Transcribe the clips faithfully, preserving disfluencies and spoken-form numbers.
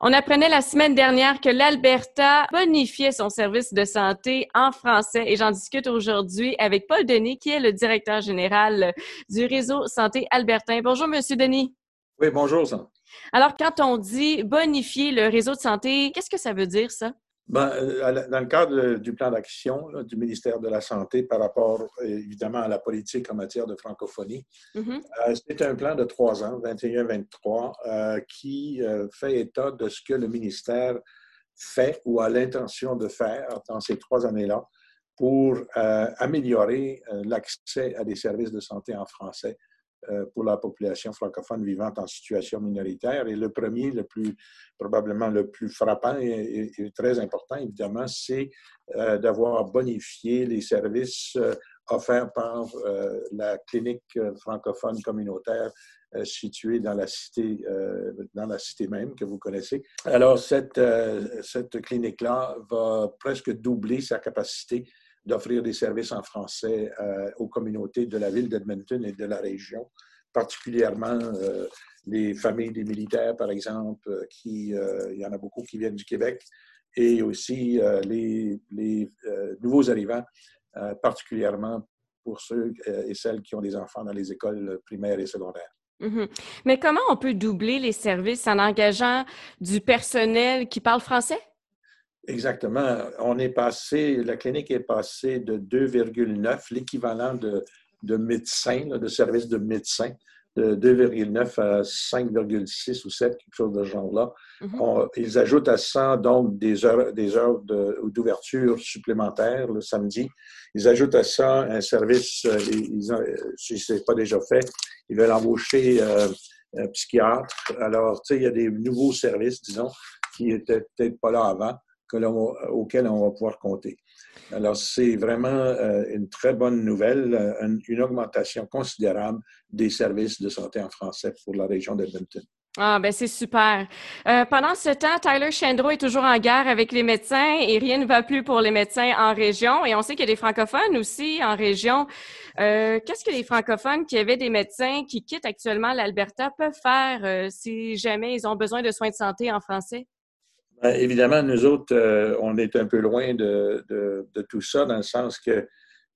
On apprenait la semaine dernière que l'Alberta bonifiait son service de santé en français et j'en discute aujourd'hui avec Paul Denis, qui est le directeur général du réseau Santé Albertain. Bonjour, Monsieur Denis. Oui, bonjour, ça. Alors, quand on dit bonifier le réseau de santé, qu'est-ce que ça veut dire, ça? Ben, euh, dans le cadre du plan d'action là, du ministère de la Santé par rapport, euh, évidemment, à la politique en matière de francophonie, Mm-hmm. euh, c'est un plan de trois ans, vingt et un vingt-trois, euh, qui euh, fait état de ce que le ministère fait ou a l'intention de faire dans ces trois années-là pour euh, améliorer euh, l'accès à des services de santé en français euh, pour la population francophone vivant en situation minoritaire. Et le premier, le plus, probablement le plus frappant et, et, et très important, évidemment, c'est euh, d'avoir bonifié les services euh, offerts par euh, la clinique francophone communautaire euh, située dans la cité, euh, dans la cité même que vous connaissez. Alors, cette, euh, cette clinique-là va presque doubler sa capacité d'offrir des services en français euh, aux communautés de la ville d'Edmonton et de la région, particulièrement euh, les familles des militaires, par exemple, qui, euh, il y en a beaucoup qui viennent du Québec, et aussi euh, les, les euh, nouveaux arrivants, euh, particulièrement pour ceux et celles qui ont des enfants dans les écoles primaires et secondaires. Mm-hmm. Mais comment on peut doubler les services en engageant du personnel qui parle français? Exactement. On est passé, la clinique est passée de deux virgule neuf, l'équivalent de, de médecins, là, de services de médecins, de deux virgule neuf à cinq virgule six ou sept, quelque chose de ce genre-là. Mm-hmm. On, ils ajoutent à ça donc des heures, des heures de, d'ouverture supplémentaires le samedi. Ils ajoutent à ça un service, ils ont, si ce n'est pas déjà fait, ils veulent embaucher euh, un psychiatre. Alors, tu sais, il y a des nouveaux services, disons, qui n'étaient peut-être pas là avant, que l'on, auquel on va pouvoir compter. Alors, c'est vraiment euh, une très bonne nouvelle, une, une augmentation considérable des services de santé en français pour la région d'Edmonton. Ah, ben c'est super. Euh, pendant ce temps, Tyler Shandro est toujours en guerre avec les médecins et rien ne va plus pour les médecins en région. Et on sait qu'il y a des francophones aussi en région. Euh, qu'est-ce que les francophones qui avaient des médecins qui quittent actuellement l'Alberta peuvent faire euh, si jamais ils ont besoin de soins de santé en français? Bien, évidemment, nous autres, euh, on est un peu loin de, de, de tout ça, dans le sens que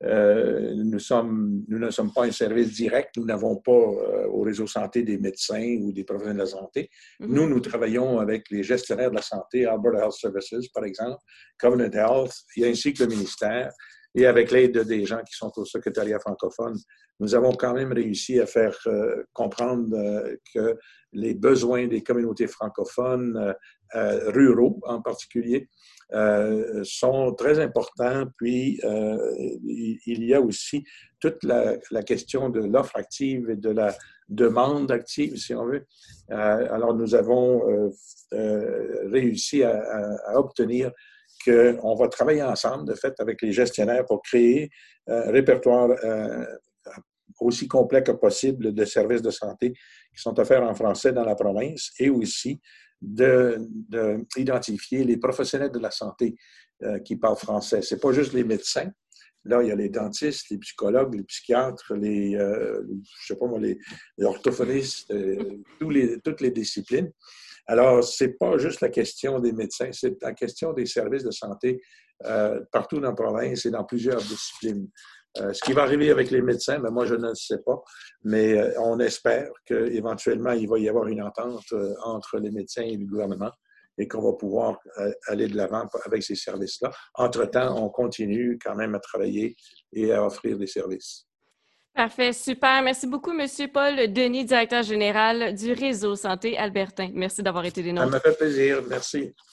euh, nous, sommes, nous ne sommes pas un service direct. Nous n'avons pas euh, au réseau santé des médecins ou des professionnels de la santé. Mm-hmm. Nous, nous travaillons avec les gestionnaires de la santé, Alberta Health Services, par exemple, Covenant Health, et ainsi que le ministère. Et avec l'aide de des gens qui sont au secrétariat francophone, nous avons quand même réussi à faire euh, comprendre euh, que les besoins des communautés francophones, euh, euh, ruraux en particulier, euh, sont très importants. Puis, euh, il y a aussi toute la, la question de l'offre active et de la demande active, si on veut. Euh, alors, nous avons euh, euh, réussi à, à, à obtenir qu'on va travailler ensemble, de fait, avec les gestionnaires pour créer un répertoire euh, aussi complet que possible de services de santé qui sont offerts en français dans la province et aussi d'identifier les professionnels de la santé euh, qui parlent français. Ce n'est pas juste les médecins. Là, il y a les dentistes, les psychologues, les psychiatres, les, euh, je sais pas moi, les, les orthophonistes, euh, tous les, toutes les disciplines. Alors, ce n'est pas juste la question des médecins, c'est la question des services de santé euh, partout dans la province et dans plusieurs disciplines. Euh, ce qui va arriver avec les médecins, ben moi, je ne le sais pas, mais euh, on espère qu'éventuellement, il va y avoir une entente euh, entre les médecins et le gouvernement et qu'on va pouvoir euh, aller de l'avant avec ces services-là. Entre-temps, on continue quand même à travailler et à offrir des services. Parfait, super. Merci beaucoup, Monsieur Paul Denis, directeur général du réseau Santé Albertain. Merci d'avoir été des nôtres. Ça m'a fait plaisir. Merci.